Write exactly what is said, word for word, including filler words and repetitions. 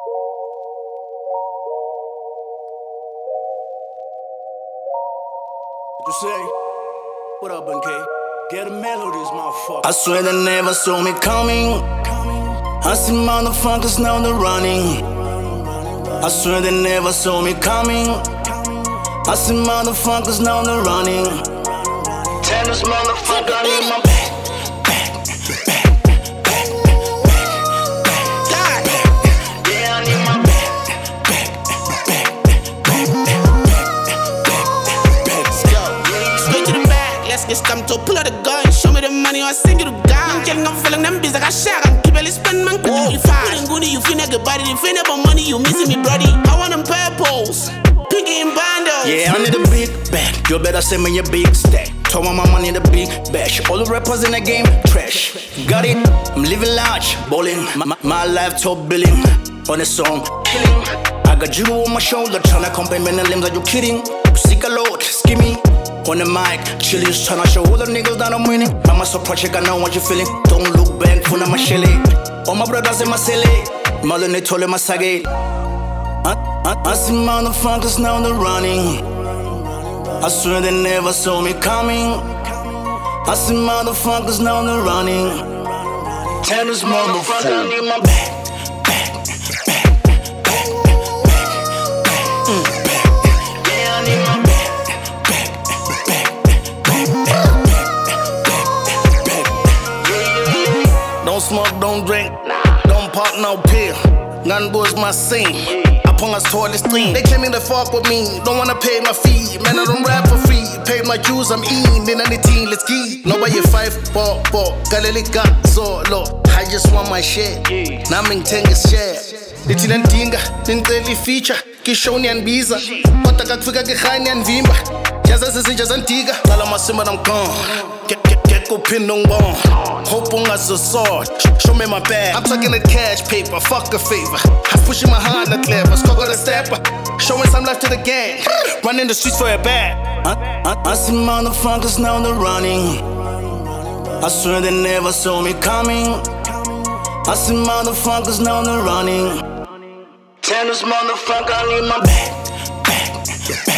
You say, what up, N K? Get a melodies, motherfucker. I swear they never saw me coming. I see motherfuckers now they're running. I swear they never saw me coming. I see motherfuckers now they're running. Tell this motherfucker I need my back, back, back, back, back, back, back, back. Yeah, I need my back, back, back, back, back, back, back, back. Let's go. Straight to the back, let's get stumped to pull out the gun. Show me the money or I send you the gun. I'm killing, I'm feeling them biz like I shot. I'm keep it spend man, could you fast? Good and good, you feel like a body. If you never money, you missing me, brody. I want them purples. Pinky and bandos. Yeah, I need a big bag. You better send me your big stack. Told my mama need a big bash. All the rappers in the game, trash. Got it, I'm living large, ballin'. My, my, my life top billing. On the song, killing. I got you on my shoulder, tryna compliment the limbs. Are you kidding? Sick a load, skimmy. On the mic, chillin', tryna show all the niggas that I'm winning. Mama so project, I know what you feeling. Don't look back, phone on my shelly. All my brothers in my silly. Mother they told him my sage. I, I, I see motherfuckers now they're running. I swear they never saw me coming. I see motherfuckers now they're running. Tell this motherfucker I need my back, back, back, back, back, back, mm, back. Yeah, I need my back, back, back, back, back, back, back, back. Don't smoke, don't drink, don't pop no pill. None was my scene. Upon us toward the stream. They claiming to fuck with me, don't wanna pay my fee. Man, I don't rap for free. Pay my dues, I'm eating in anything, let's get. Nobody five, four, four. Galili got so low. I just want my share. Now I'm in tengas share. Little and tinga, tintelli feature. Kishoni and Biza. What I got figure behind and Vimba. Jazz is just antiga. Tell my simmer, I'm gone. Get, get, get, go pin on bone. Hope on us a sword. Show me my bag. I'm talking the cash paper, fuck a favor. I'm pushing my hand at clever, score the stepper. Showing some life to the gang. Running the streets for a bag. I, I, I see motherfuckers now they're running. I swear they never saw me coming. I see motherfuckers now they're running. Tell this motherfucker I need my back, back, back.